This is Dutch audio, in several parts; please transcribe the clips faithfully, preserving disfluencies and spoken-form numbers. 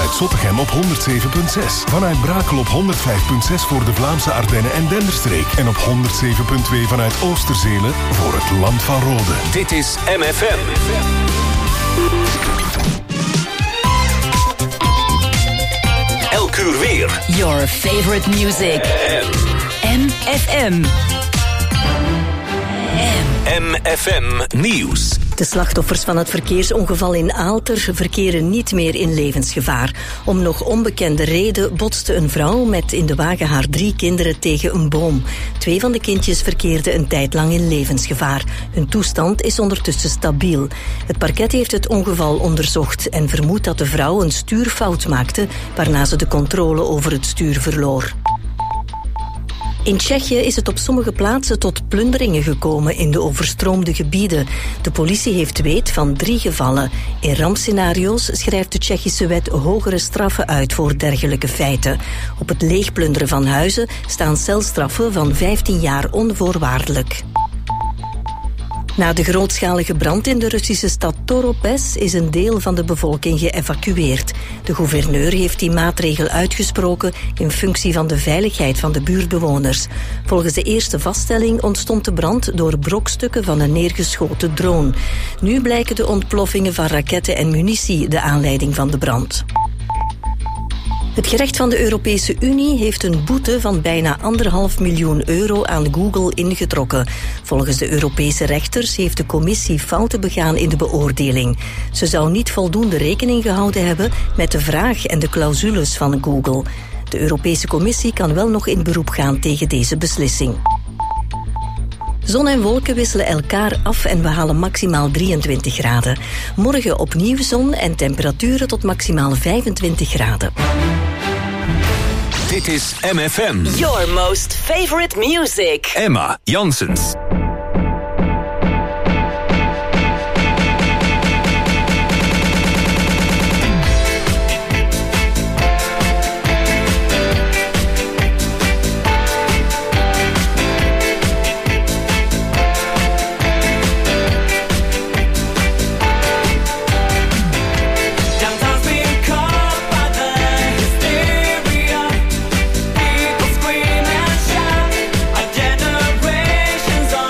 vanuit Zottegem op honderd zeven komma zes. Vanuit Brakel op honderd vijf komma zes voor de Vlaamse Ardennen en Denderstreek. En op honderd zeven komma twee vanuit Oosterzelen voor het Land van Rode. Dit is M F M. Elk uur weer. Your favorite music. M F M. M F M Nieuws. De slachtoffers van het verkeersongeval in Aalter verkeren niet meer in levensgevaar. Om nog onbekende reden botste een vrouw met in de wagen haar drie kinderen tegen een boom. Twee van de kindjes verkeerden een tijd lang in levensgevaar. Hun toestand is ondertussen stabiel. Het parket heeft het ongeval onderzocht en vermoedt dat de vrouw een stuurfout maakte, waarna ze de controle over het stuur verloor. In Tsjechië is het op sommige plaatsen tot plunderingen gekomen in de overstroomde gebieden. De politie heeft weet van drie gevallen. In rampscenario's schrijft de Tsjechische wet hogere straffen uit voor dergelijke feiten. Op het leegplunderen van huizen staan celstraffen van vijftien jaar onvoorwaardelijk. Na de grootschalige brand in de Russische stad Toropes is een deel van de bevolking geëvacueerd. De gouverneur heeft die maatregel uitgesproken in functie van de veiligheid van de buurtbewoners. Volgens de eerste vaststelling ontstond de brand door brokstukken van een neergeschoten drone. Nu blijken de ontploffingen van raketten en munitie de aanleiding van de brand. Het gerecht van de Europese Unie heeft een boete van bijna anderhalf miljoen euro aan Google ingetrokken. Volgens de Europese rechters heeft de commissie fouten begaan in de beoordeling. Ze zou niet voldoende rekening gehouden hebben met de vraag en de clausules van Google. De Europese Commissie kan wel nog in beroep gaan tegen deze beslissing. Zon en wolken wisselen elkaar af en we halen maximaal drieëntwintig graden. Morgen opnieuw zon en temperaturen tot maximaal vijfentwintig graden. Dit is M F M. Your most favorite music. Emma Janssens. People scream and shout, our generation's on.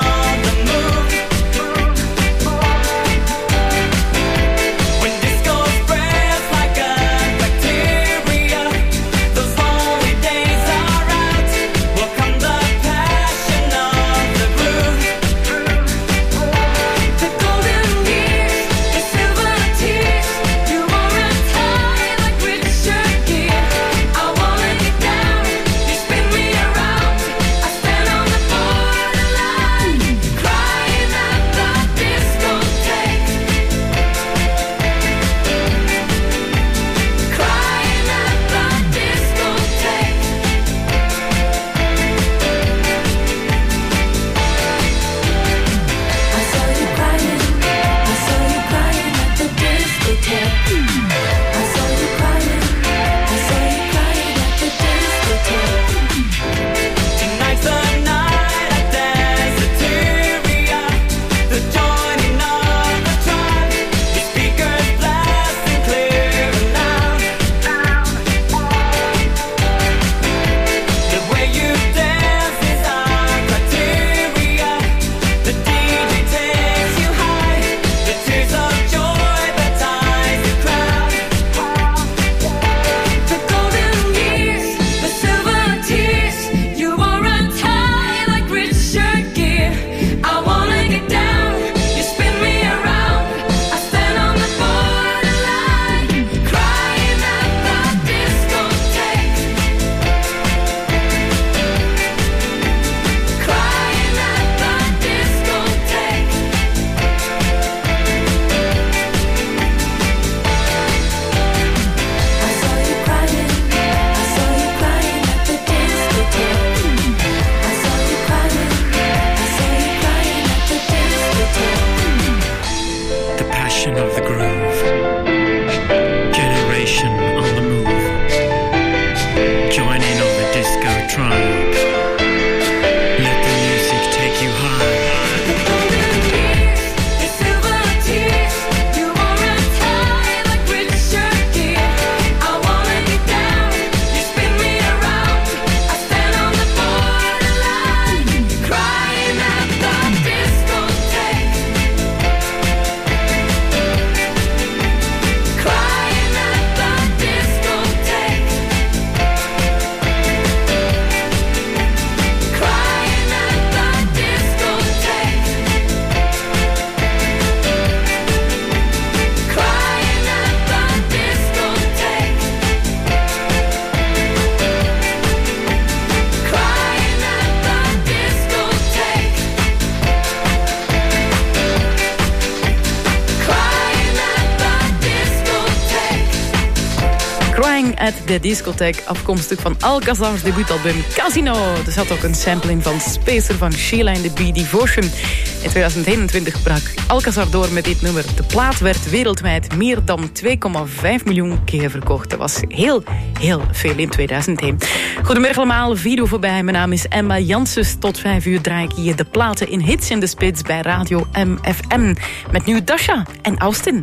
Crying at the Discotheque, afkomstig van Alcazar's debuutalbum Casino. Er zat ook een sampling van Spacer van Sheila and the Bee Devotion. In tweeduizend eenentwintig brak Alcazar door met dit nummer. De plaat werd wereldwijd meer dan twee komma vijf miljoen keer verkocht. Dat was heel, heel veel in tweeduizend één. Goedemiddag allemaal, video voorbij. Mijn naam is Emma Janssens. Tot vijf uur draai ik hier de platen in Hits in de Spits bij Radio M F M. Met nu Dasha en Austin.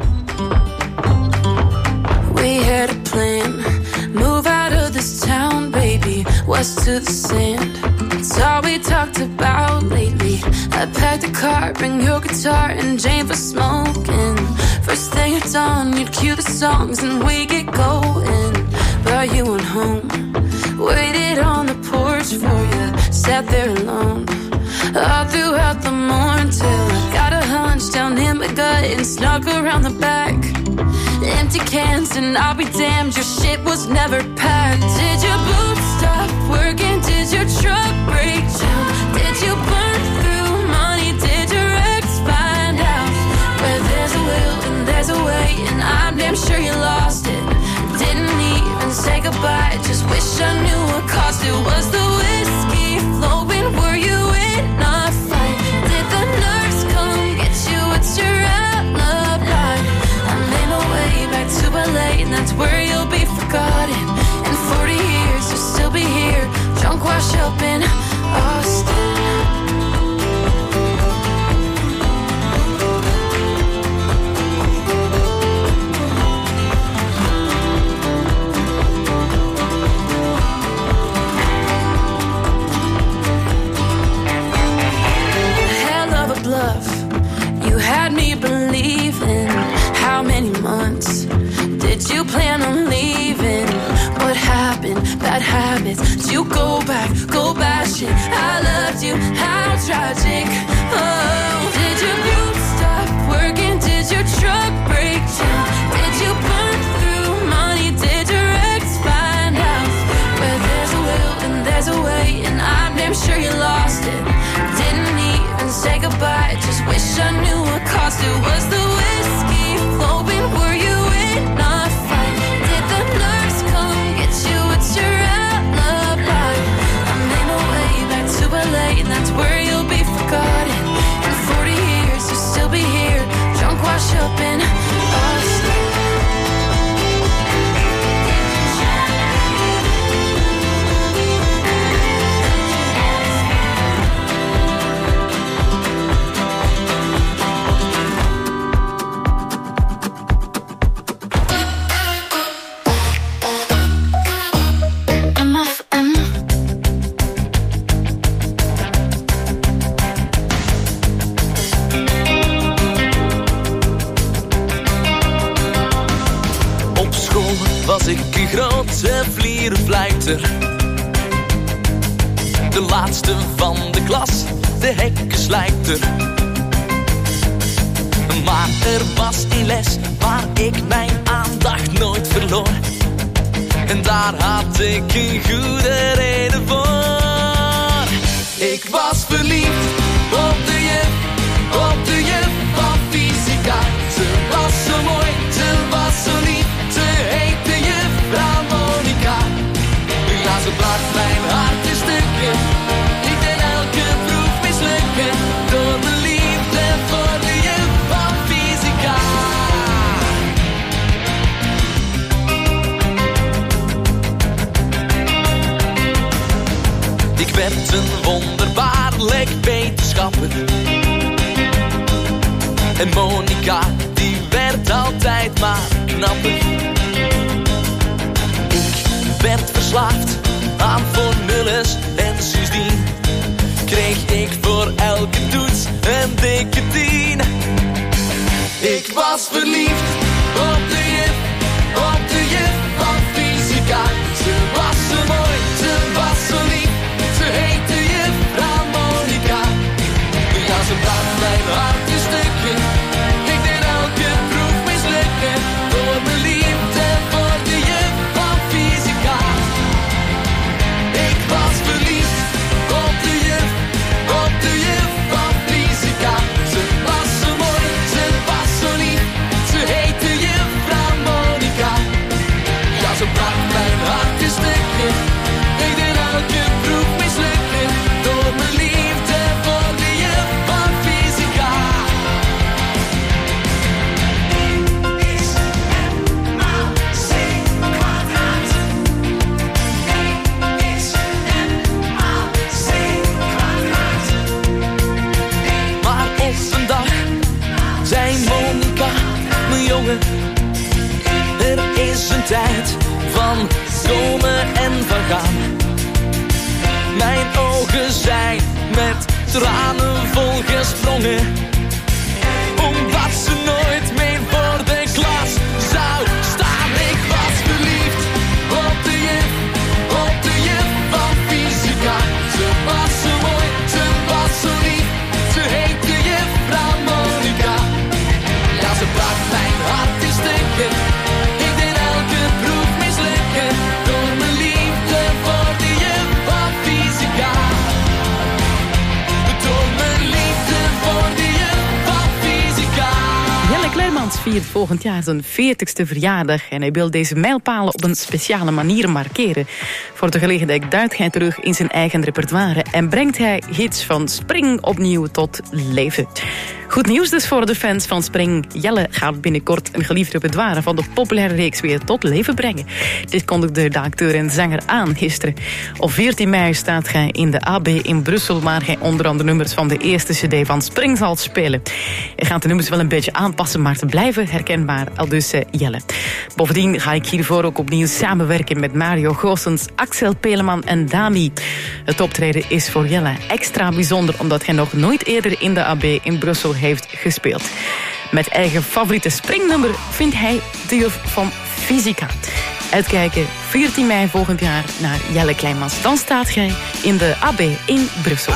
We had a plan, move out of this town, baby, west to the sand. It's all we talked about lately. I packed a car, bring your guitar and Jane for smoking. First thing at dawn, you'd cue the songs and we get going. But you went home, waited on the porch for you, sat there alone all throughout the morning till I got a hunch down in my gut and snuck around the back. Empty cans and I'll be damned, your shit was never packed. Did your boots stop working? Did your truck break down? Did you burn through money? Did your ex find out? Where there's a will and there's a way, and I'm damn sure you lost it. Didn't even say goodbye, just wish I knew what caused it. Was the whiskey flowing? Were you in a fight? Did the nurse come get you? What's your alibi? I made my way back to L A, and that's where you'll be forgotten. In forty years you'll still be here, drunk washed up in Austin. You had me believing. How many months did you plan on leaving? What happened? Bad habits. Did you go back? Go bashing. I loved you. How tragic. Oh, did your boots stop working? Did your truck break down? Did you burn through money? Did your ex find out? Where there's a will and there's a way, and I'm damn sure you lost it. Didn't even say goodbye, just wish I knew what caused it. Was the whiskey flowing? Were you in a fight? Did the nurse come get you? What's your alibi? I made my way back to L A, and that's where you'll be forgotten. In forty years you'll still be here, drunk washed up in Austin. Was ik een grote vlierenfluiter. De laatste van de klas, de hekkensluiter. Maar er was een les waar ik mijn aandacht nooit verloor. En daar had ik een goede reden voor. Ik was verliefd op de juf, op de juf van fysica. Ze was zo mooi, ze was zo lief. Ze heette juffrouw Monica. Ja, ze brak mijn hart in stukken. Ik deed elke proef mislukken. Door mijn liefde voor de juf van fysica. Ik werd een wonderbaarlijk wetenschapper. En Monica, die werd altijd maar knapper. Ik werd verslaafd aan formules en sindsdien kreeg ik voor elke toets een dikke tien. Ik was verliefd op de juf, op de juf van fysica. Ze was zo mooi, ze was zo lief, ze heette juffrouw Monica. Ja, ze brak mijn hart in stukken. Ik deed elke proef mislukken. Door mijn liefde voor de juf van fysica. Ik was verliefd op de juf, op de juf van fysica. Ze was zo mooi, ze was zo lief, ze heette van komen en vergaan. Mijn ogen zijn met tranen volgesprongen, omdat ze nooit meer voor de klas zou staan. Ik was verliefd op de juf, op de juf van fysica. Ze was zo mooi, ze was zo lief, ze heette juffrouw Monica. Ja, ze bracht mijn hart in stukken, ik deed elke proef mislukken, door mijn liefde voor de juf van fysica. Door mijn liefde voor de juf van fysica. Jelle Kleimans viert volgend jaar zijn veertigste verjaardag en hij wil deze mijlpalen op een speciale manier markeren. Voor de gelegenheid duikt hij terug in zijn eigen repertoire en brengt hij hits van Spring opnieuw tot leven. Goed nieuws dus voor de fans van Spring. Jelle gaat binnenkort een geliefd repertoire van de populaire reeks weer tot leven brengen. Dit kondigde de acteur en zanger aan gisteren. Op veertien mei staat hij in de A B in Brussel, waar hij onder andere nummers van de eerste cd van Spring zal spelen. Hij gaat de nummers wel een beetje aanpassen, maar te blijven herkenbaar, aldus uh, Jelle. Bovendien ga ik hiervoor ook opnieuw samenwerken met Mario Goossens, Axel Peleman en Dami. Het optreden is voor Jelle extra bijzonder, omdat hij nog nooit eerder in de A B in Brussel heeft gespeeld. Met eigen favoriete springnummer vindt hij de juf van fysica. Uitkijken veertien mei volgend jaar naar Jelle Kleimans. Dan staat hij in de A B in Brussel.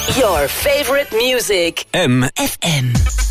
Your favorite music. M F M.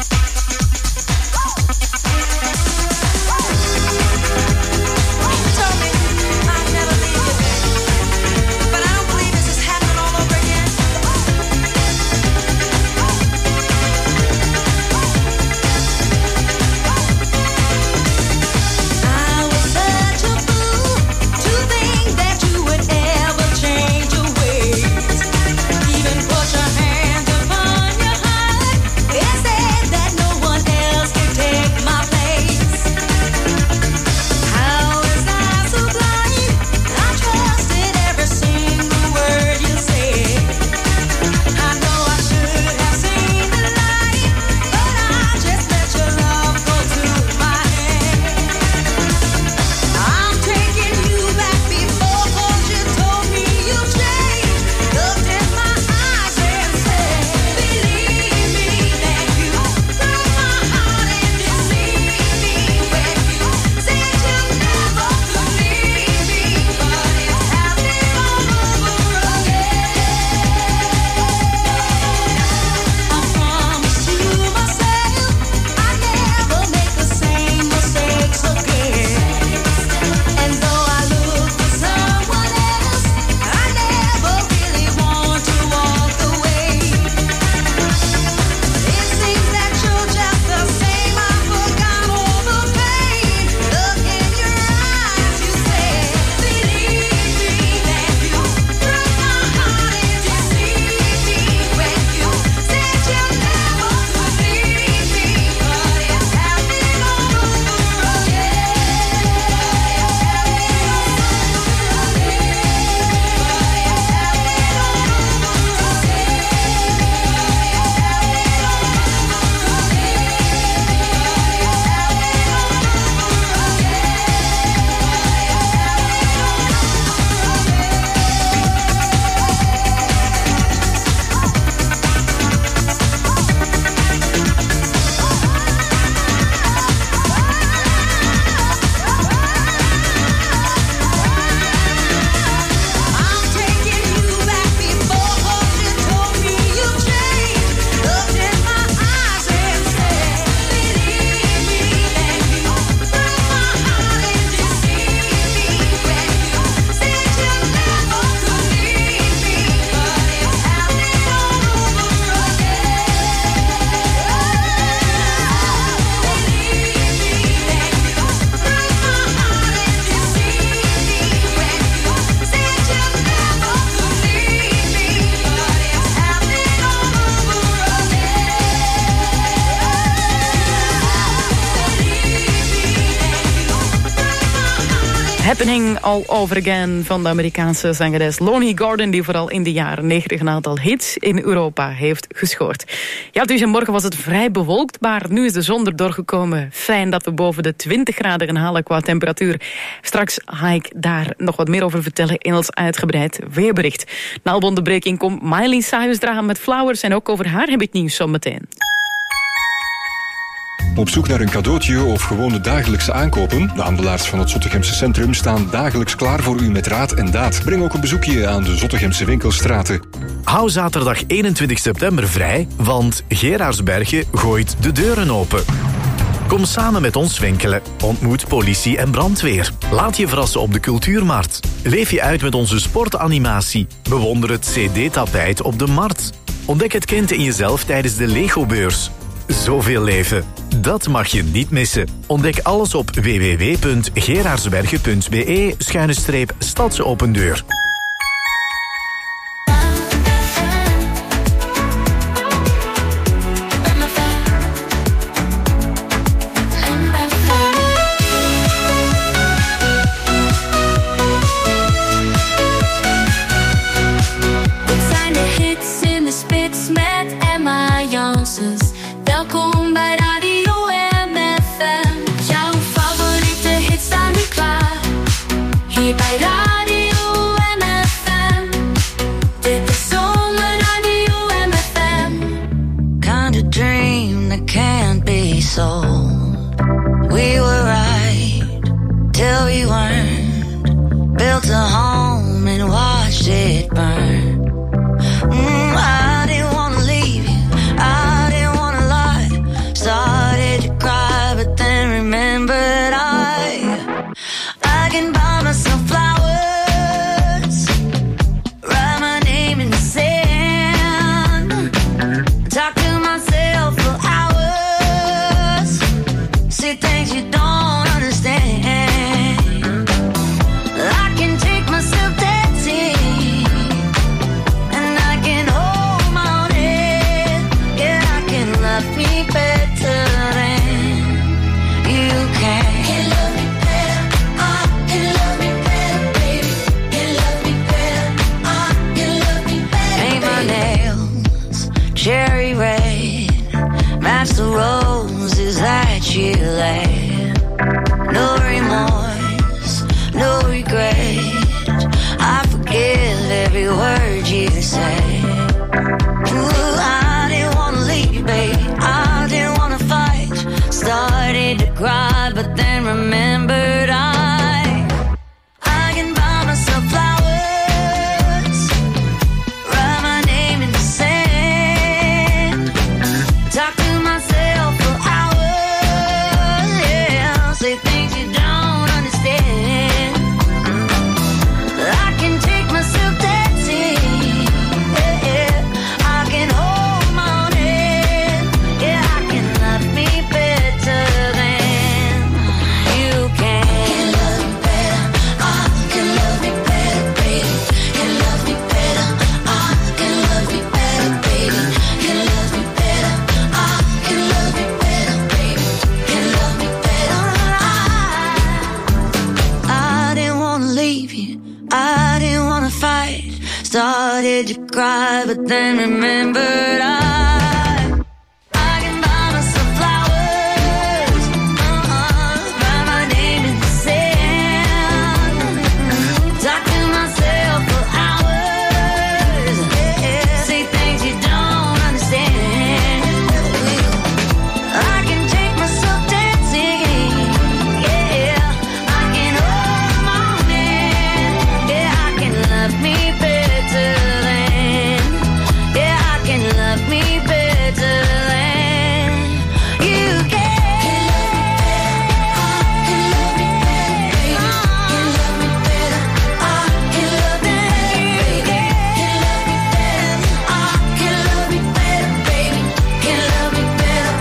Happening All Over Again van de Amerikaanse zangeres Lonnie Gordon, die vooral in de jaren negentig een aantal hits in Europa heeft gescoord. Ja, dus en morgen was het vrij bewolkt, maar nu is de zon er doorgekomen. Fijn dat we boven de twintig graden gaan halen qua temperatuur. Straks ga ik daar nog wat meer over vertellen in ons uitgebreid weerbericht. Na de onderbreking komt Miley Cyrus dragen met Flowers en ook over haar heb ik nieuws zometeen. Op zoek naar een cadeautje of gewone dagelijkse aankopen? De handelaars van het Zottegemse centrum staan dagelijks klaar voor u met raad en daad. Breng ook een bezoekje aan de Zottegemse winkelstraten. Hou zaterdag eenentwintig september vrij, want Geraardsbergen gooit de deuren open. Kom samen met ons winkelen, ontmoet politie en brandweer. Laat je verrassen op de cultuurmarkt. Leef je uit met onze sportanimatie. Bewonder het C D-tapijt op de markt. Ontdek het kind in jezelf tijdens de Lego-beurs. Zoveel leven, dat mag je niet missen. Ontdek alles op w w w punt geraardsbergen punt b e schuine streep stadsopendeur. Welkom bij Radio M F M. Jouw favoriete hits staan nu klaar. Hier bij Radio M F M. Dit is zomer Radio M F M. Kind of dream that can't be sold. We were right till we weren't. Built a home and watched it burn. Mm, I didn't cherry red match the roses that you laid. No remorse, no regret. I forgive every word you say. Ooh, I didn't wanna leave, babe. I didn't wanna fight. Started to cry, but then remembered I I can buy myself flowers, write my name in the sand, talk to myself for hours, yeah, say things you don't understand. I can take myself dancing, yeah, yeah. I can hold my own hand, yeah, I can love me better than you can. Can love me better, I can love me better, baby. Can love me better, I can love me better, baby. Can love me better, I can love me better, baby. Can love me better, I I didn't wanna leave you, I didn't wanna fight. Started to cry, but then remembered I I can buy myself flowers, uh-uh, write my name in the sand, talk to myself for hours, yeah, say things you don't understand. I can take myself dancing, yeah, I can hold my own hand, yeah, I can love me better than, yeah, I can love me better than you can. Can love me better, can love me better, I can love me better, baby. Can love me better,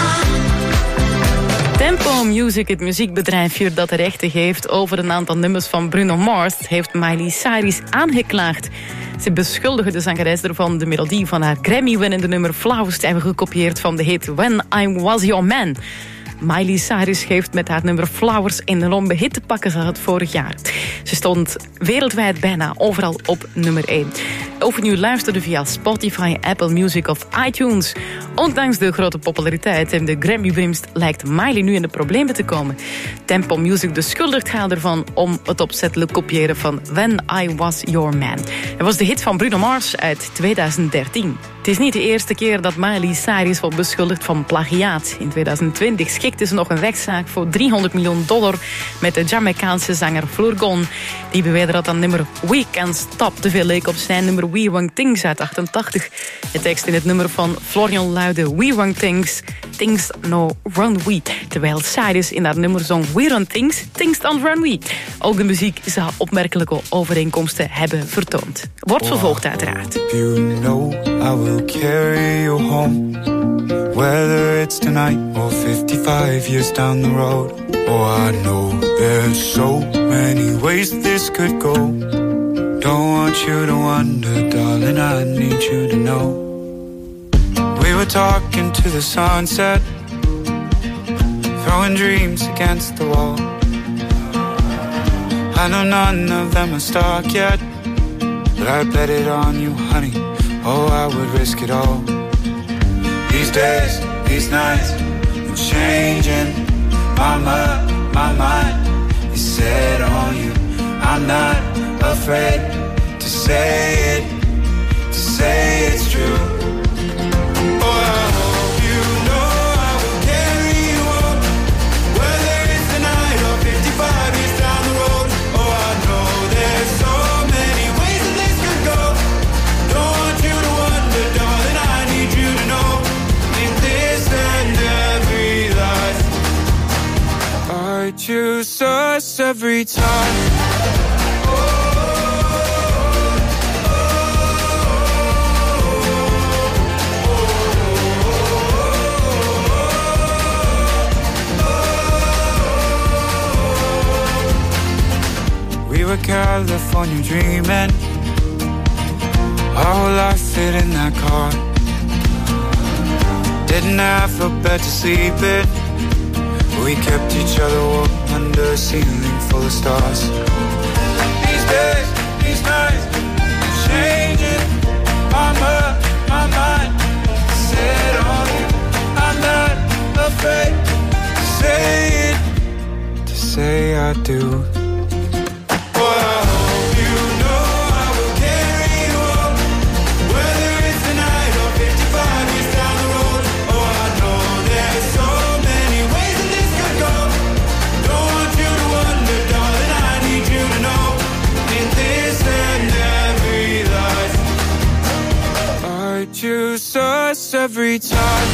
I Tempo Music, het muziekbedrijfje dat de rechten heeft over een aantal nummers van Bruno Mars, heeft Miley Cyrus aangeklaagd. Ze beschuldigen de zangeres ervan de melodie van haar Grammy-winnende nummer Flowers te hebben gekopieerd van de hit When I Was Your Man. Miley Cyrus heeft met haar nummer Flowers een enorme hit te pakken gehad vorig jaar. Ze stond wereldwijd bijna overal op nummer één. Of je nu luisterde via Spotify, Apple Music of iTunes. Ondanks de grote populariteit en de Grammy-winst lijkt Miley nu in de problemen te komen. Tempo Music beschuldigt haar ervan om het opzettelijk kopiëren van When I Was Your Man. Het was de hit van Bruno Mars uit tweeduizend dertien. Het is niet de eerste keer dat Miley Cyrus wordt beschuldigd van plagiaat. In tweeduizend twintig schikte ze nog een rechtszaak voor driehonderd miljoen dollar met de Jamaicaanse zanger Flor Gon. Die beweerde dat dat nummer We Can't Stop te veel leek op zijn nummer We Wrong Things uit achtentachtig. De tekst in het nummer van Florian luidde We Wrong Things, Things No Run We. Terwijl Cyrus in haar nummer zong We Run Things, Things Don't Run We. Ook de muziek zou opmerkelijke overeenkomsten hebben vertoond. Wordt vervolgd uiteraard. You know I will carry you home, whether it's tonight or fifty-five years down the road. Oh, I know there's so many ways this could go. Don't want you to wonder, darling, I need you to know. We were talking to the sunset, throwing dreams against the wall. I know none of them are stuck yet, but I bet it on you, honey. Oh, I would risk it all. These days, these nights, I'm changing. Mama, my mind is set on you. I'm not afraid to say it, to say it's true. Oh, I hope you know I will carry you home, whether it's tonight or fifty-five years down the road. Oh, I know there's so many ways that this could go. Don't want you to wonder, darling, I need you to know. In this and every life, I choose us every time. We were California dreaming, our whole life fit in that car. Didn't have a bed to sleep in, we kept each other warm under a ceiling full of stars. These days, these nights, changing. Mama, my mind I do. Choose us every time.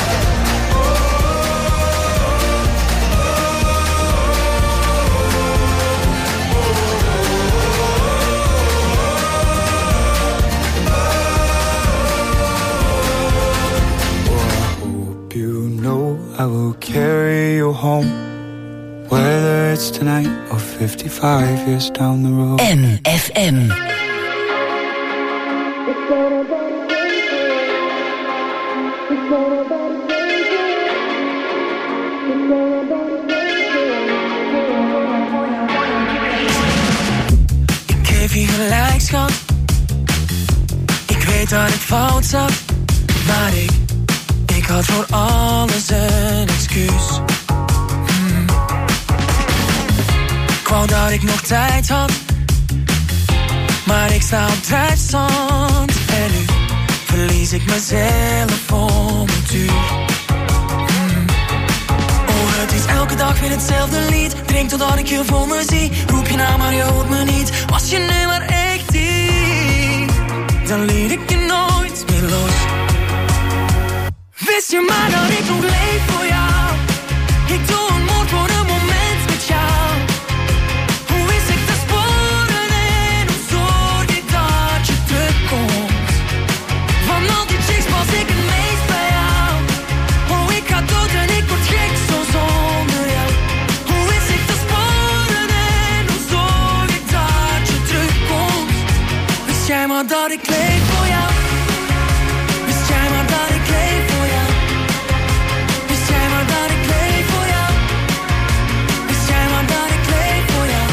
I will carry you home, whether it's tonight or fifty-five years down the road. M F M. Ik geef je gelijk, schat. Ik weet dat ik fout zat, maar ik Ik had voor alles een excuus. hmm. Ik wou dat ik nog tijd had, maar ik sta op drijfstand. En nu verlies ik mezelf om het uur. hmm. Oh, het is elke dag weer hetzelfde lied. Drink totdat ik je voor me zie. Roep je naam maar je hoort me niet. Was je nu maar echt hier, dan liet ik je nooit meer los. Wist je maar dat ik nog leef voor jou? Ik doe een moord voor een moment met jou. Hoe wist ik te sporen en hoe zorg ik dat je terugkomt? Van al die chicks was ik het meest bij jou. Oh, ik ga dood en ik word gek zo zonder jou. Hoe wist ik te sporen en hoe zorg ik dat je terugkomt? Wist jij maar dat ik leef voor jou? Wist jij maar dat ik leef voor jou? Wist jij maar dat ik leef voor jou? Wist jij maar dat ik leef voor jou?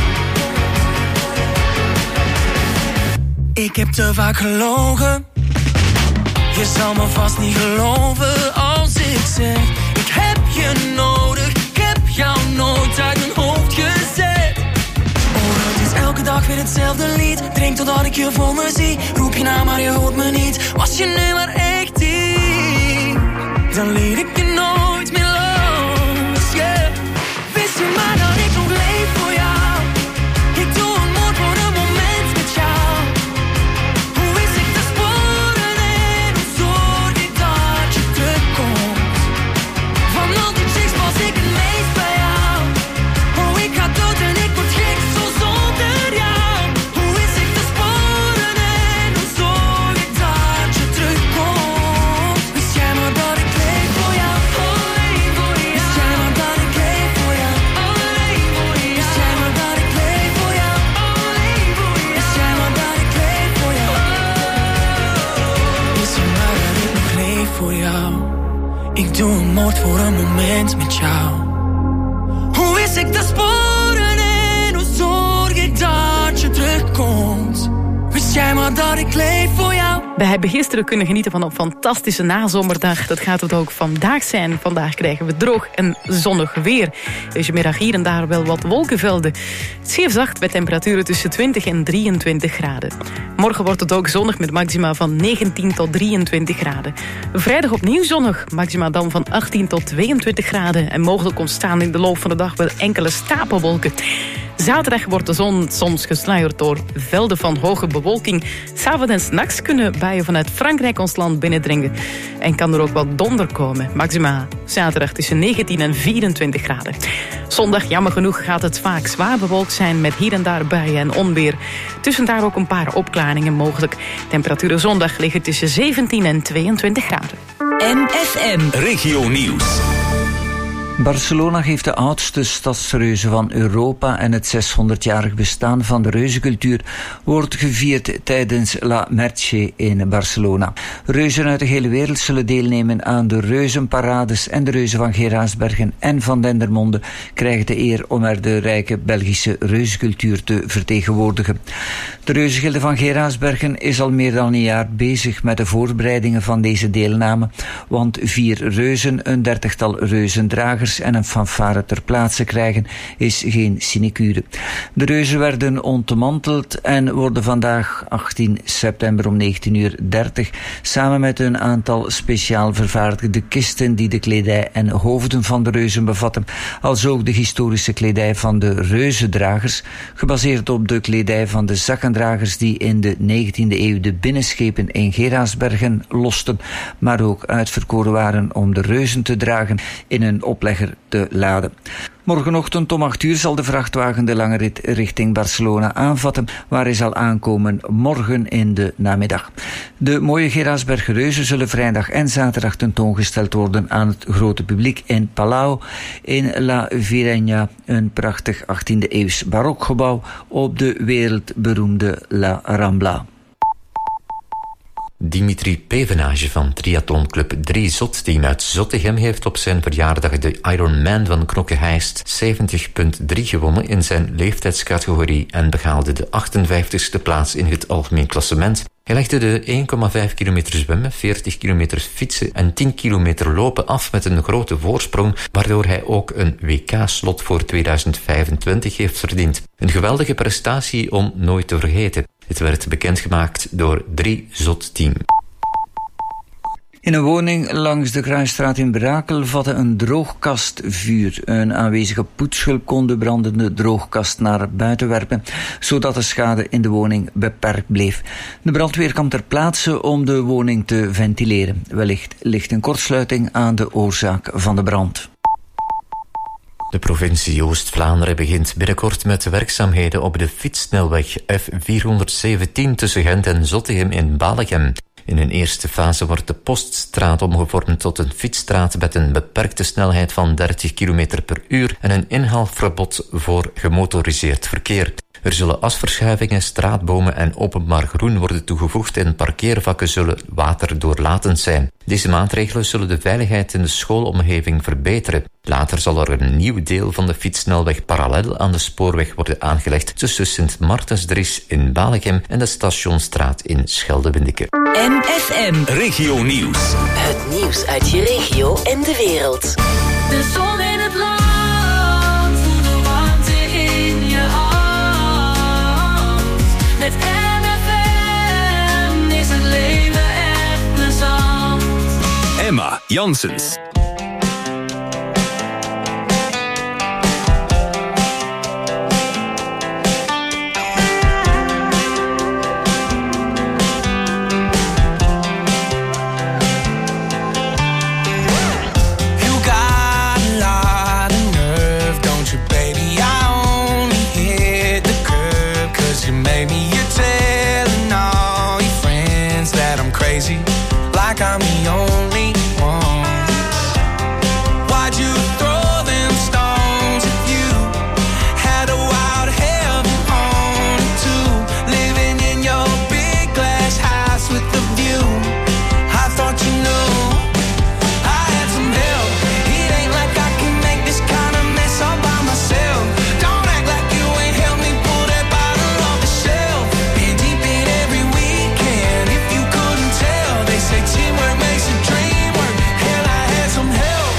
Ik heb te vaak gelogen. Je zal me vast niet geloven als ik zeg ik heb je nodig. Ik heb jou nooit uit mijn hoofd gezet. Oh, het is elke dag weer hetzelfde lied. Drink totdat ik je voor me zie. Roep je naam maar je hoort me niet. Was je nu maar echt hier, dan liet ik je nooit meer los, yeah. Wist je maar dat ik nog leef voor jou? Ik doe een moord voor een moment met jou. Hoe wist ik te sporen en hoe zorg ik dat je terugkomt? Van al die chicks was ik het meest bij jou. Oh, ik ga dood en ik word gek zo zonder jou. Hoe wist ik te sporen en hoe zorg ik dat je terugkomt? Wist jij maar dat ik leef voor jou? Alleen voor jou. Wist jij maar dat ik leef voor jou? Alleen voor jou. Wist jij maar dat ik leef voor jou? Alleen voor jou. Wist jij maar dat ik leef voor jou? Wist je maar dat ik nog leef voor jou? Ik doe een moord voor een moment met jou. Hoe wist ik te sporen en hoe zorg ik dat je terugkomt? Wist jij maar dat ik leef voor jou? We hebben gisteren kunnen genieten van een fantastische nazomerdag. Dat gaat het ook vandaag zijn. Vandaag krijgen we droog en zonnig weer. Deze middag hier en daar wel wat wolkenvelden. Het is zeer zacht met temperaturen tussen twintig en drieëntwintig graden. Morgen wordt het ook zonnig met maxima van negentien tot drieëntwintig graden. Vrijdag opnieuw zonnig. Maxima dan van achttien tot tweeëntwintig graden. En mogelijk ontstaan in de loop van de dag wel enkele stapelwolken. Zaterdag wordt de zon soms gesluierd door velden van hoge bewolking. S'avonds en 's nachts kunnen buien vanuit Frankrijk ons land binnendringen. En kan er ook wat donder komen. Maxima zaterdag tussen negentien en vierentwintig graden. Zondag, jammer genoeg, gaat het vaak zwaar bewolkt zijn met hier en daar buien en onweer. Tussen daar ook een paar opklaringen mogelijk. Temperaturen zondag liggen tussen zeventien en tweeëntwintig graden. M F M. Regio Nieuws. Barcelona heeft de oudste stadsreuzen van Europa en het zeshonderdjarig bestaan van de reuzencultuur wordt gevierd tijdens La Merche in Barcelona. Reuzen uit de hele wereld zullen deelnemen aan de reuzenparades en de reuzen van Geraardsbergen en van Dendermonde krijgen de eer om er de rijke Belgische reuzencultuur te vertegenwoordigen. De Reuzengilde van Geraardsbergen is al meer dan een jaar bezig met de voorbereidingen van deze deelname, want vier reuzen, een dertigtal reuzendragers dragers en een fanfare ter plaatse krijgen, is geen sinecure. De reuzen werden ontmanteld en worden vandaag, achttien september om negentien uur dertig, samen met een aantal speciaal vervaardigde kisten die de kledij en hoofden van de reuzen bevatten, als ook de historische kledij van de reuzendragers, gebaseerd op de kledij van de zakkendragers die in de negentiende eeuw de binnenschepen in Geraardsbergen losten, maar ook uitverkoren waren om de reuzen te dragen in een oplegger te laden. Morgenochtend om acht uur zal de vrachtwagen de lange rit richting Barcelona aanvatten, waar hij zal aankomen morgen in de namiddag. De mooie Geraardsberger reuzen zullen vrijdag en zaterdag tentoongesteld worden aan het grote publiek in Palau in La Virenia, een prachtig achttiende eeuws barokgebouw op de wereldberoemde La Rambla. Dimitri Pevenage van triathlonclub drie Zot Team uit Zottegem heeft op zijn verjaardag de Ironman van Knokke-Heist zeventig komma drie gewonnen in zijn leeftijdscategorie en behaalde de achtenvijftigste plaats in het algemeen klassement. Hij legde de één komma vijf kilometer zwemmen, veertig kilometer fietsen en tien kilometer lopen af met een grote voorsprong, waardoor hij ook een W K-slot voor tweeduizend vijfentwintig heeft verdiend. Een geweldige prestatie om nooit te vergeten. Het werd bekendgemaakt door drie Zot Team. In een woning langs de Kruisstraat in Brakel vatte een droogkast vuur. Een aanwezige poetsschulp kon de brandende droogkast naar buiten werpen, zodat de schade in de woning beperkt bleef. De brandweer kwam ter plaatse om de woning te ventileren. Wellicht ligt een kortsluiting aan de oorzaak van de brand. De provincie Oost-Vlaanderen begint binnenkort met werkzaamheden op de fietssnelweg F vierhonderdzeventien tussen Gent en Zottegem in Balegem. In een eerste fase wordt de Poststraat omgevormd tot een fietsstraat met een beperkte snelheid van dertig kilometer per uur en een inhaalverbod voor gemotoriseerd verkeer. Er zullen asverschuivingen, straatbomen en openbaar groen worden toegevoegd en parkeervakken zullen waterdoorlatend zijn. Deze maatregelen zullen de veiligheid in de schoolomgeving verbeteren. Later zal er een nieuw deel van de fietssnelweg parallel aan de spoorweg worden aangelegd tussen Sint-Martensdries in Balegem en de Stationstraat in Scheldewindeke. M F M Regio Nieuws. Het nieuws uit je regio en de wereld. De zon in het land, voel de warmte in je hand. Met M F M is het leven echt plezant. Emma Janssens. Like I'm the only one. Why'd you throw them stones if you had a wild heaven on too? Living in your big glass house with the view. I thought you knew I had some help. It ain't like I can make this kind of mess all by myself. Don't act like you ain't helped me pull that bottle off the shelf. Been deep in every weekend. If you couldn't tell, they say teamwork makes a dream work. Hell, I had some help.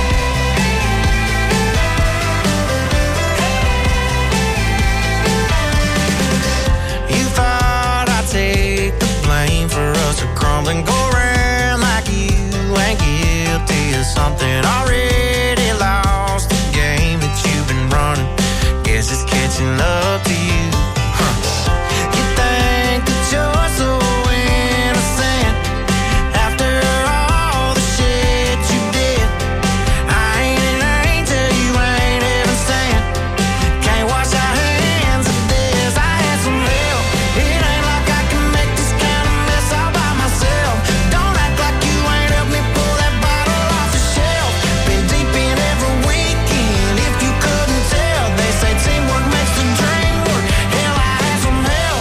You thought I'd take the blame for us to crumble and go around like you ain't guilty of something. Already lost the game that you've been running. Guess it's catching up to you. Huh. You think that you're so innocent after all the shit you did. I ain't an angel, you ain't heaven sent. Can't wash our hands of this. I had some help. It ain't like I can make this kind of mess all by myself. Don't act like you ain't helped me pull that bottle off the shelf. Been deep in every weekend. If you couldn't tell, they say teamwork makes the dream work. Hell, I had some help.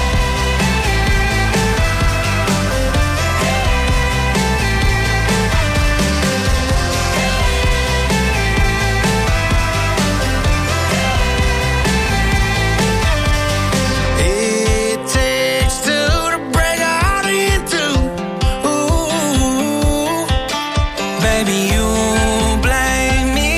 It takes two to break a heart in two. Ooh, baby, you blame me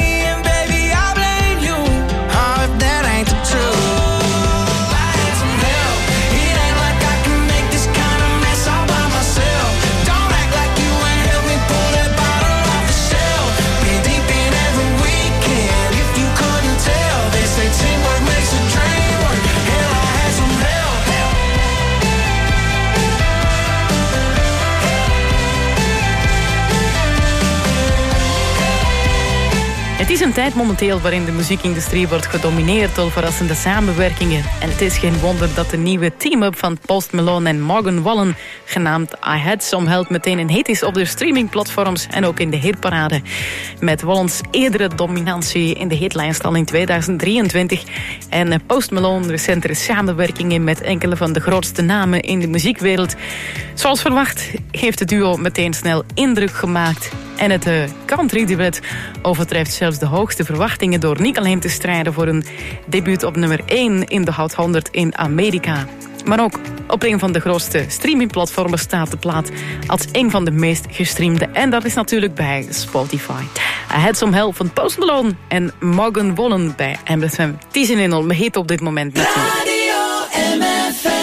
is een tijd momenteel waarin de muziekindustrie wordt gedomineerd door verrassende samenwerkingen. En het is geen wonder dat de nieuwe team-up van Post Malone en Morgan Wallen, genaamd I Had Some Help, meteen een hit is op de streamingplatforms en ook in de hitparade. Met Wallens eerdere dominantie in de hitlijst al in tweeduizend drieëntwintig en Post Malone recentere samenwerkingen met enkele van de grootste namen in de muziekwereld. Zoals verwacht heeft het duo meteen snel indruk gemaakt. En het uh, country-duet overtreft zelfs de hoogste verwachtingen door niet alleen te strijden voor een debuut op nummer één in de Hot honderd in Amerika. Maar ook op een van de grootste streamingplatformen staat de plaat als een van de meest gestreamde. En dat is natuurlijk bij Spotify. I Had Some Help van Post Malone en Morgan Wallen bij M F M. Het is een enorme hit op dit moment natuurlijk. Radio M F M.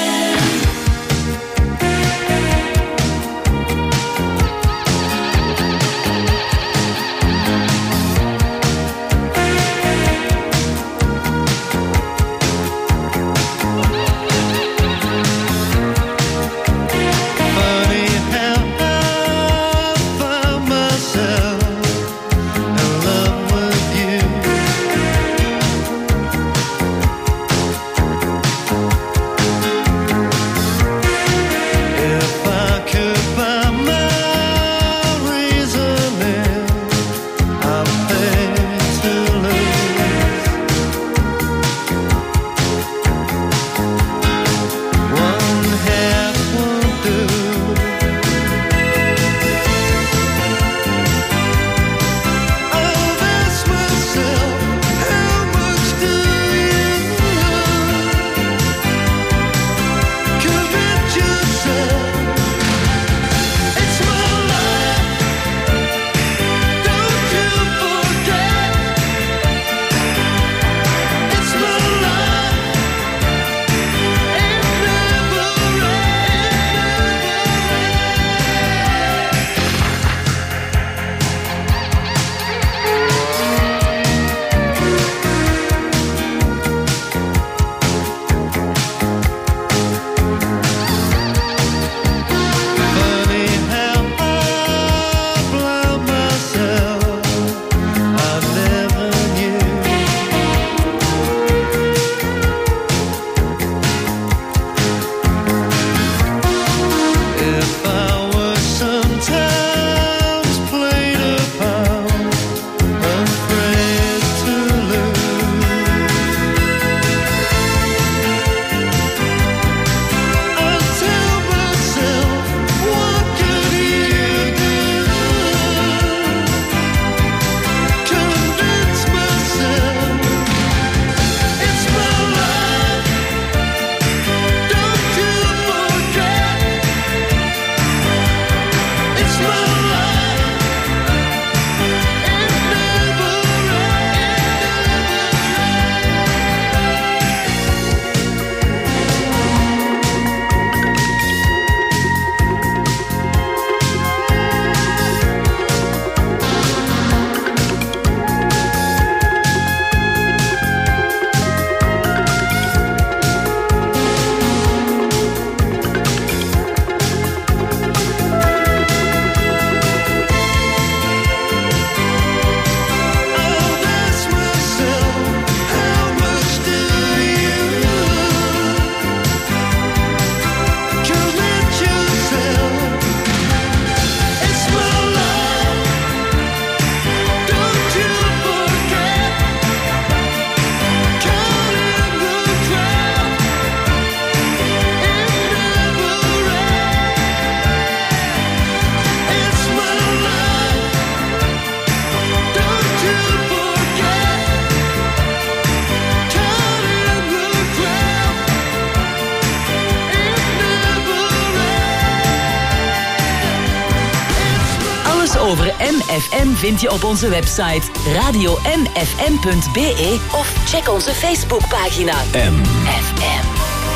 Over M F M vind je op onze website radio m f m punt b e of check onze Facebookpagina M F M.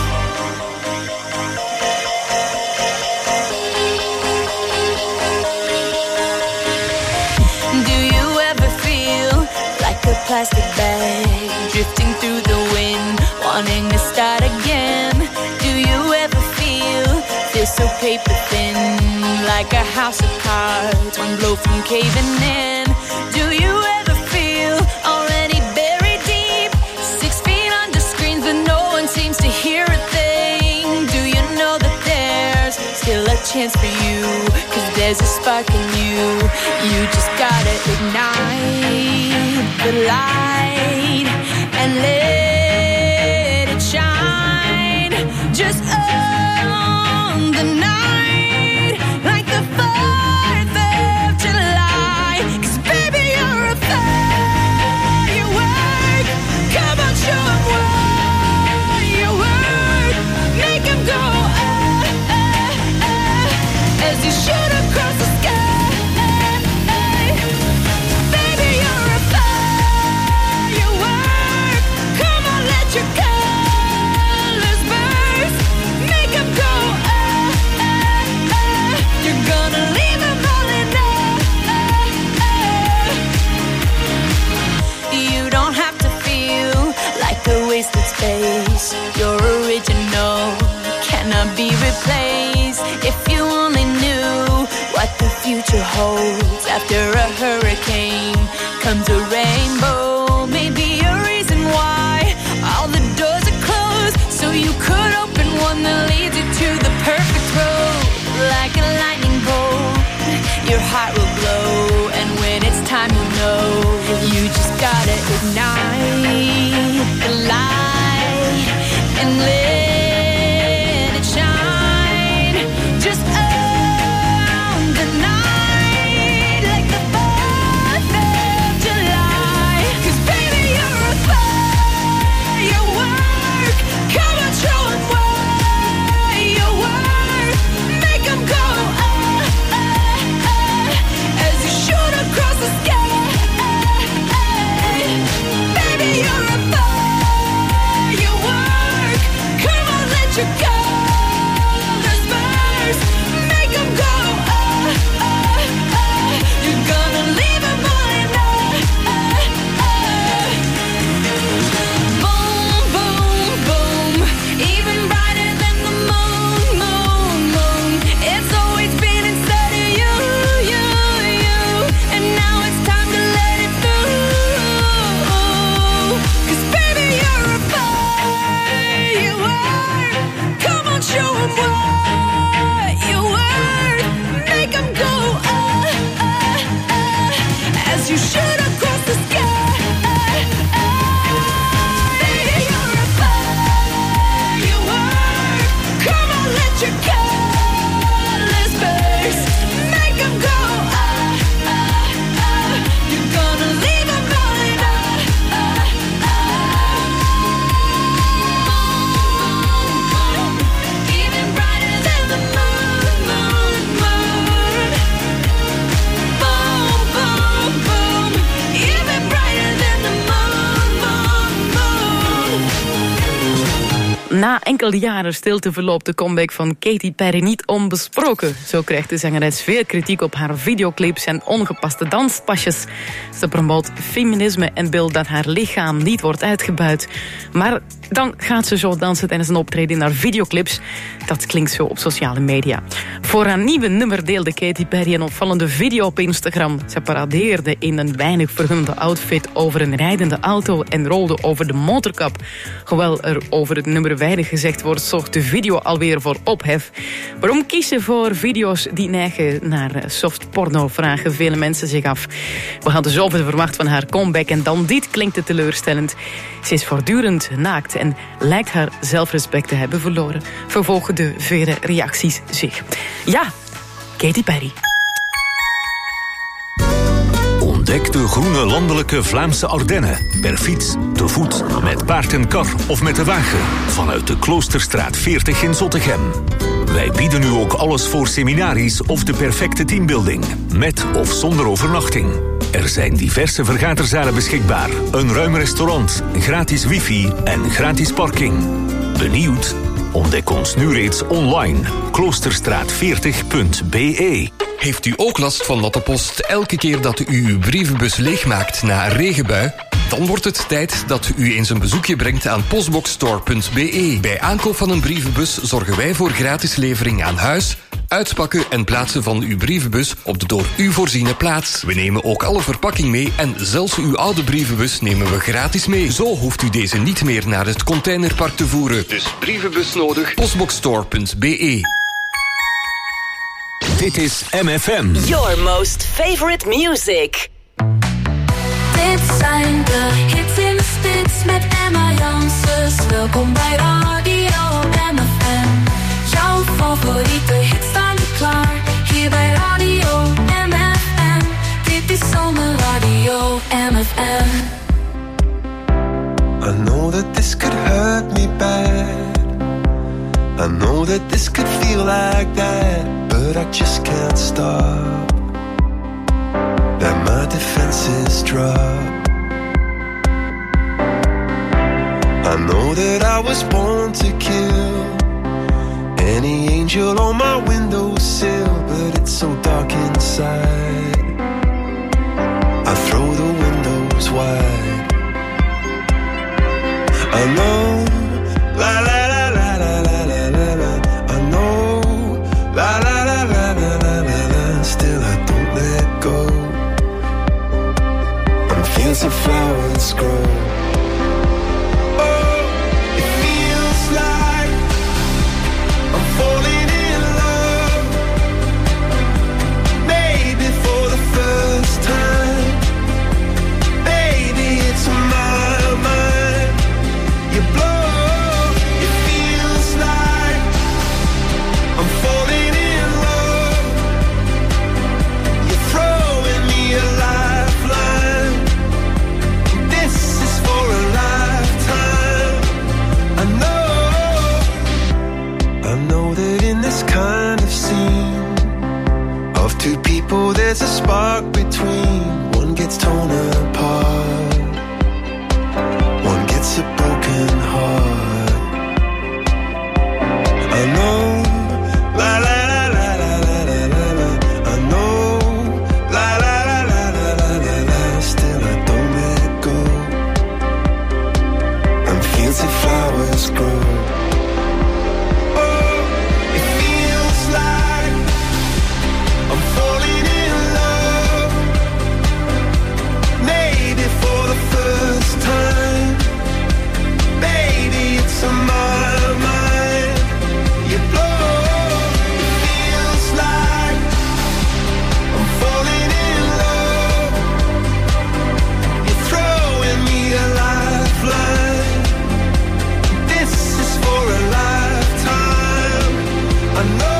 Do you ever feel like a plastic bag drifting through the wind, wanting to start again? Do you ever feel feel so paper thin, like a house of cards, one blow from caving in? Do you ever feel hands for you, cause there's a spark in you. You just gotta ignite the light and let it shine. Just on the night, like the fourth of July. Cause baby, you're a firework. Come on, show 'em what you work. Make 'em go ah, ah, ah, as you shoot across the sky. Baby, you're a firework. Come on, let your colors burst. Make 'em go ah, ah, ah. You're gonna leave 'em all in ah, ah. You don't have to feel like a wasted space. Your original cannot be replaced. If you only knew what the future holds. After a hurricane comes a rainbow. Maybe a reason why all the doors are closed, so you could open one that leads you to the perfect road. Like a lightning bolt, your heart will glow, and when it's time you'll know. You just gotta ignite the light and let it shine. Just on the night, like the fourth of July. Cause baby, you're a firework. Come on, show 'em what you work. Make 'em go ah, ah, ah, as you shoot across the sky. Baby, you're a firework. Come on, let your colors burst. Make 'em go ah, ah, ah. You're gonna leave 'em all in ah, ah, ah. Boom, boom, boom. Even brighter than the moon, moon, moon. It's always been inside of you, you, you. And now it's time to let it through. Cause baby, you're a firework. Come on, show 'em what you worth. Make 'em go ah, ah, ah, as you shoot across the sky. Baby, you're a firework. Come on, let your colors burst. Make 'em go ah, ah, ah. You're gonna leave 'em all in ah, ah, ah. Even brighter than the moon, moon, moon. Boom, boom, boom. Even brighter than the moon, moon, moon. Na enkele jaren stilte verloopt de comeback van Katy Perry niet onbesproken. Zo krijgt de zangeres veel kritiek op haar videoclips en ongepaste danspasjes. Ze promoot feminisme en wil dat haar lichaam niet wordt uitgebuit. Maar dan gaat ze zo dansen tijdens een optreden in haar videoclips. Dat klinkt zo op sociale media. Voor haar nieuwe nummer deelde Katy Perry een opvallende video op Instagram. Ze paradeerde in een weinig vergunde outfit over een rijdende auto en rolde over de motorkap. Hoewel er over het nummer weinig gezegd wordt, zorgt de video alweer voor ophef. Waarom kiezen voor video's die neigen naar softporno, vragen vele mensen zich af. We hadden zoveel verwacht van haar comeback en dan dit klinkt het teleurstellend. Ze is voortdurend naakt en lijkt haar zelfrespect te hebben verloren. Vervolgen de vele reacties zich. Ja, Katy Perry. Ontdek de groene landelijke Vlaamse Ardennen. Per fiets, te voet, met paard en kar of met de wagen. Vanuit de Kloosterstraat veertig in Zottegem. Wij bieden nu ook alles voor seminaries of de perfecte teambuilding. Met of zonder overnachting. Er zijn diverse vergaderzalen beschikbaar. Een ruim restaurant, gratis wifi en gratis parking. Benieuwd? Ontdek ons nu reeds online. kloosterstraat veertig punt b e. Heeft u ook last van dat de post elke keer dat u uw brievenbus leegmaakt na een regenbui? Dan wordt het tijd dat u eens een bezoekje brengt aan postboxstore punt b e. Bij aankoop van een brievenbus zorgen wij voor gratis levering aan huis, uitpakken en plaatsen van uw brievenbus op de door u voorziene plaats. We nemen ook alle verpakking mee en zelfs uw oude brievenbus nemen we gratis mee. Zo hoeft u deze niet meer naar het containerpark te voeren. Dus brievenbus nodig, postboxstore punt b e. Dit is M F M. Your most favorite music. Dit zijn de hits in de spits met Emma Janssens. Welkom bij Radio M F M. Jouw favoriete hits staan klaar. Hier bij Radio M F M. Dit is Zomerradio M F M. I know that this could hurt me bad. I know that this could feel like that, but I just can't stop. That my defenses drop. I know that I was born to kill any angel on my windowsill, but it's so dark inside. I throw the windows wide. I know, la la la la la la la la la. I know, la la la la la la la la. Still I don't let go. And fields of flowers grow. Oh, it feels like I'm falling in love. Maybe for the first time. Baby, it's my mind. You blow, it feels like I'm falling in love. You're throwing me a lifeline. This is for a lifetime. I know, I know that in this kind of scene of two people there's a spark between. One gets torn apart, one gets a broken heart. I know, la la la la la la la la la. I know, la la la la la la la la. Still I don't let go. And fields of flowers grow. Oh, it feels like I'm falling in love. Maybe for the first time. Baby, it's on my mind. You blow, it feels like I'm falling in love. You're throwing me a lifeline. This is for a lifetime. I know.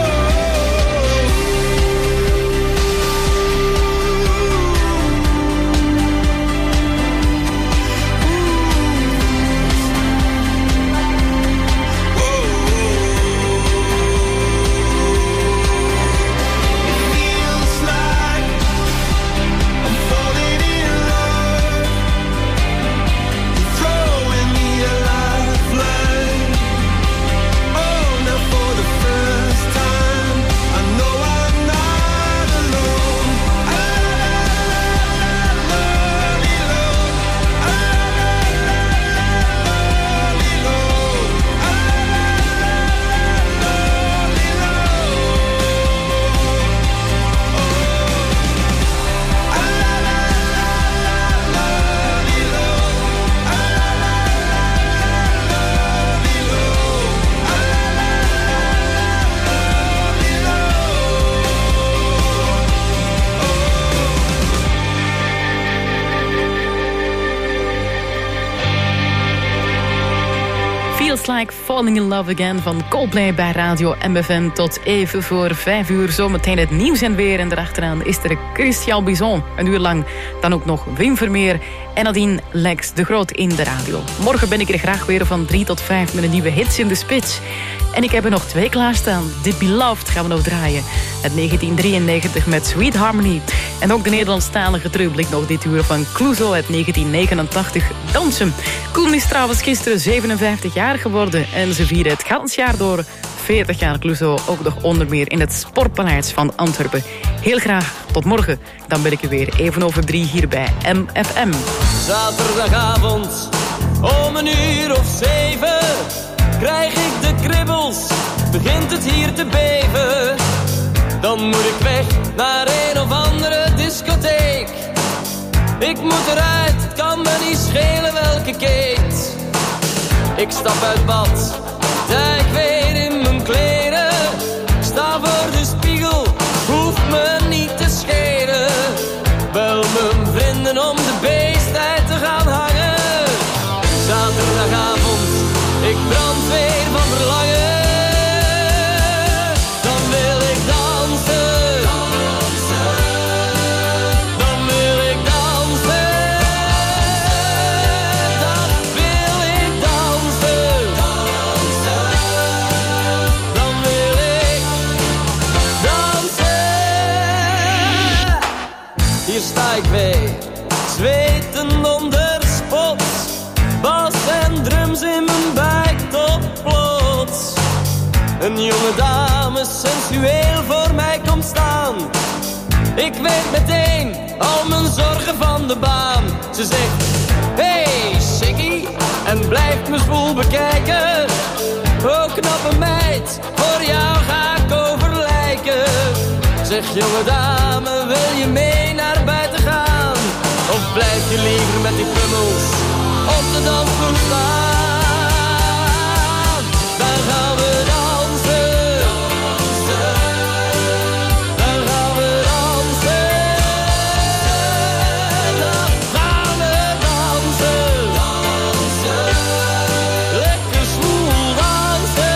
Feels Like Falling in Love Again van Coldplay bij Radio M F M tot even voor vijf uur. Zometeen het nieuws en weer. En daarachteraan is er Christian Bison. Een uur lang dan ook nog Wim Vermeer. En nadien Lex de Groot in de radio. Morgen ben ik er graag weer van drie tot vijf met een nieuwe hits in de spits. En ik heb er nog twee klaarstaan. The Beloved gaan we nog draaien. Uit negentien drieënnegentig met Sweet Harmony. En ook de Nederlandstalige terugblik nog dit uur van Clouseau uit negentien negenentachtig. Dansen. Koen is trouwens gisteren zevenenvijftig jaar geworden. En ze vieren het gansjaar door. veertig jaar Clouseau, ook nog onder meer in het Sportpaleis van Antwerpen. Heel graag tot morgen. Dan ben ik er weer even over drie hier bij M F M. Zaterdagavond om een uur of zeven krijg ik de kribbels, begint het hier te beven. Dan moet ik weg naar een of andere discotheek. Ik moet eruit, het kan me niet schelen welke keet. Ik stap uit bad, dijk weer in mijn kleren. Sta voor de spiegel, hoe vrienden om de beesttijd te gaan hangen. Zaterdagavond, ik brand weer van verlangen. Dan wil ik dansen, dansen. Dan wil ik dansen, dan wil ik dansen, dansen. Dan wil ik dansen. Hier sta ik weer, zweten onder spot. Bas en drums in mijn buik tot plots. Een jonge dame sensueel voor mij komt staan. Ik weet meteen al mijn zorgen van de baan. Ze zegt, hey chickie, en blijft me zwoel bekijken. Oh knappe meid, voor jou ga ik overlijken. Zeg jonge dame, wil je mee naar buiten gaan? Of blijf je liever met die pummels op de dansvloer staan? Dan gaan we dansen, dansen. Dan gaan we dansen, dan gaan we dansen, dansen. Lekker zwoel dansen.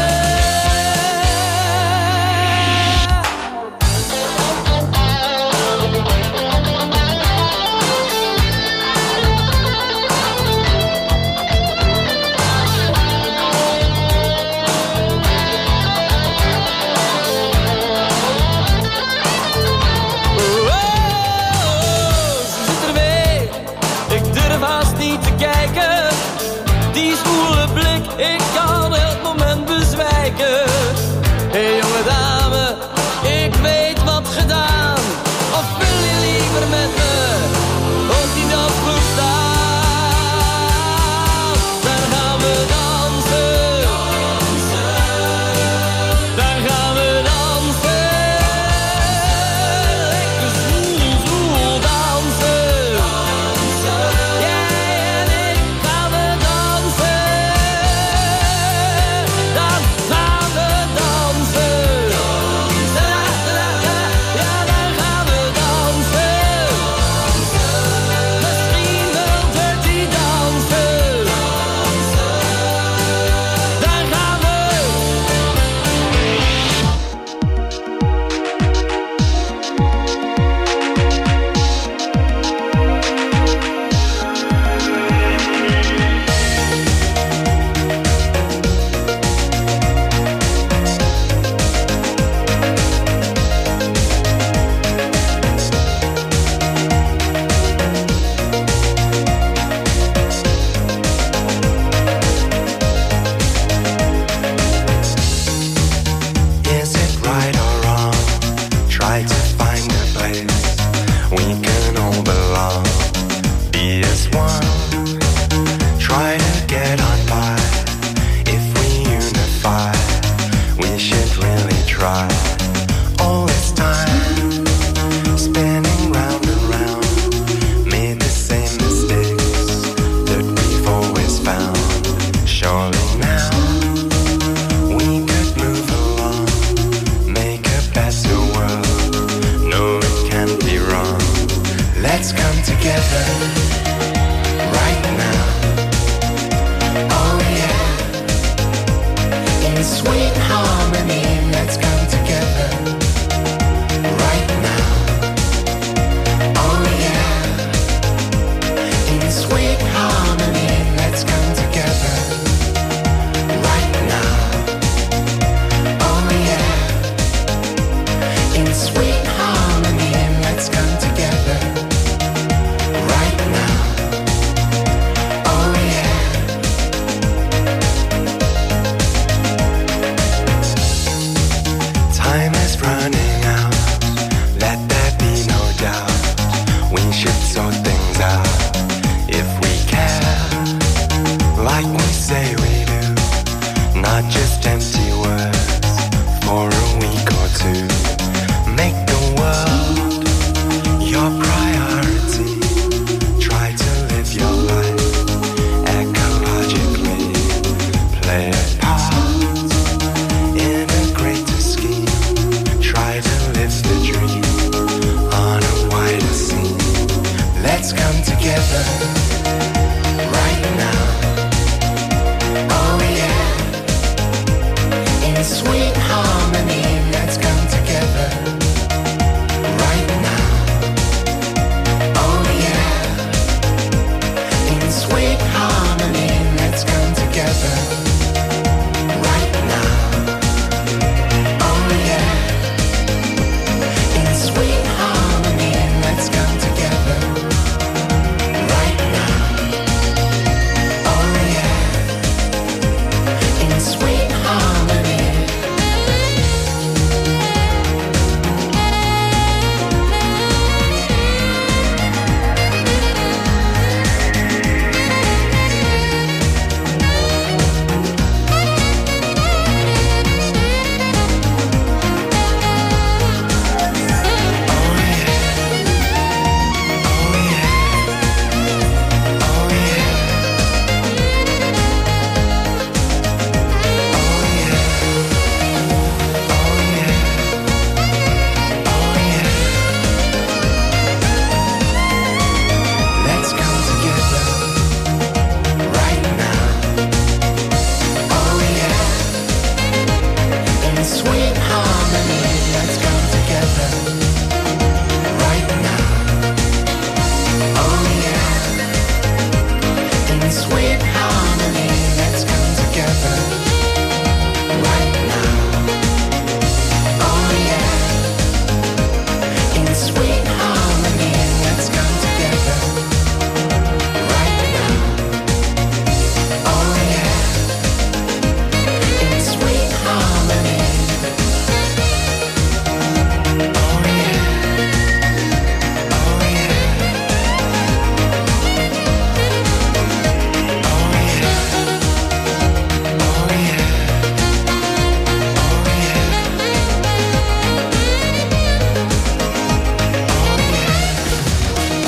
Die zwoele blik, ik kan elk moment bezwijken. Hé hey, jonge dame, ik weet wat gedaan. Of wil je liever met me op die dansvloer staan? Dan gaan we dansen, dansen. Dan gaan we dansen. Lekker zwoel, zwoel dansen, dansen. Jij en ik gaan we dansen. Dan gaan we dansen, dansen. Ja, dan gaan we dansen. Misschien wel dirty dansen. Dan gaan we. Is it right or wrong? Try to find a place we can all belong. Be as one. Try to get on by. If we unify, we should really try. All this time, spinning round and round, made the same mistakes that we've always found. Surely now we could move along, make a better world. No, it can't be wrong. Let's come together right now. Oh yeah, in sweet harmony. Let's come together right now. Oh yeah, in sweet harmony. Let's come together right now. Oh yeah, in sweet harmony. Let's come together right now. Oh yeah. together.